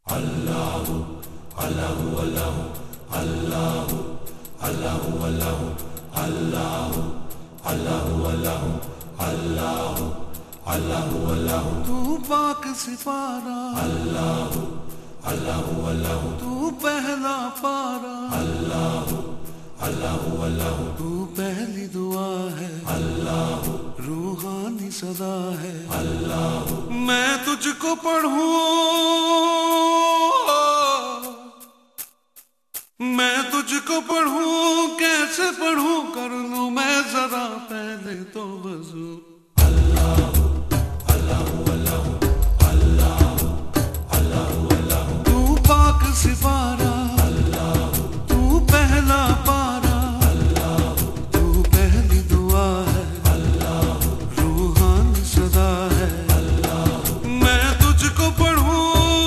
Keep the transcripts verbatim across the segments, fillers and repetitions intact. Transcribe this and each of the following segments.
अल्लाहु अल्लाहु अल्लाहु अल्लाहु अल्लाहु अल्लाहु अल्लाहु अल्लाहु अल्लाहु अल्लाहु अल्लाहु अल्लाहु तू पाक सिपारा अल्लाहु अल्लाहु अल्लाहु तू पहला पारा अल्लाहु अल्लाहु अल्लाहु तू पहली दुआ है अल्लाहु रूहानी सदा है अल्लाहु मैं तुझको पढ़ूं मैं तुझको पढ़ूं कैसे पढ़ूं कर लूं मैं जरा पहले तो वजू अल्लाहु अल्लाहु अल्लाहु अल्लाहु अल्लाहु अल्लाहु तू पाक सिपारा अल्लाहु तू पहला पारा अल्लाहु तू पहली दुआ है अल्लाहु रूहानी सदा है अल्लाहु मैं तुझको पढ़ूं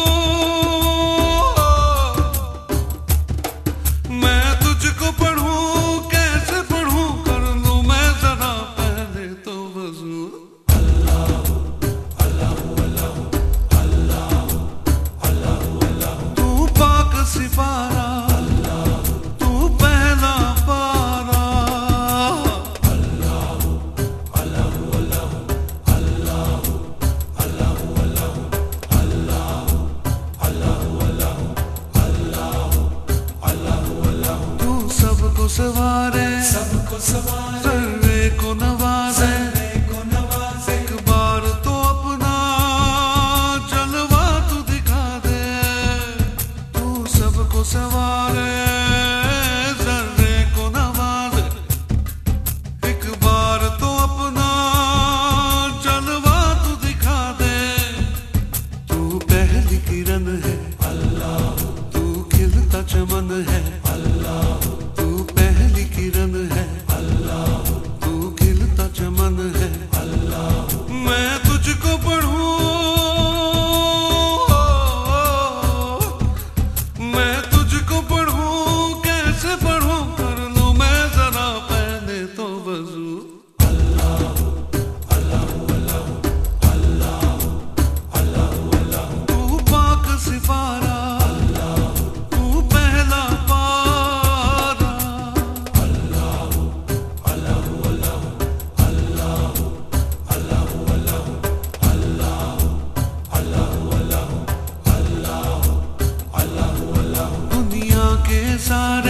मैं तुझको पढ़ूं कैसे पढ़ूं कर लूं मैं जरा पहले तो वजू अल्लाहु अल्लाहु अल्लाहु अल्लाहु अल्लाहु अल्लाहु तू पाक सिपारा अल्लाहु तू पहला पारा अल्लाहु अल्लाहु अल्लाहु अल्लाहु अल्लाहु अल्लाहु अल्लाहु अल्लाहु अल्लाहु अल्लाहु अल्लाहु अल्लाहु तू सबको सवारे सबको सवार सर्वे को नवाजे को नवाजे एक बार तो अपना जलवा तू दिखा दे तू सबको सवारे सर्वे को नवाजे एक बार तो अपना जलवा तू दिखा दे तू पहली किरण है अल्लाहु तू खिलता चमन है अल्लाहु तू पहली किरण है अल्लाहु तू खिलता चमन है अल्लाहु मैं तुझको पढ़ूं मैं तुझको पढ़ूं कैसे पढ़ूं कर लूं मैं जरा पहले तो वजू अल्लाहु अल्लाहु अल्लाहु अल्लाहु अल्लाहु अल्लाहु तू पाक सिपारा अल्लाहु तू पहला पारा अल्लाहु अल्लाहु अल्लाहु अल्लाहु अल्लाहु अल्लाहु अल्लाहु अल्लाहु अल्लाहु अल्लाहु अल्लाहु अल्लाहु दुनिया के सारे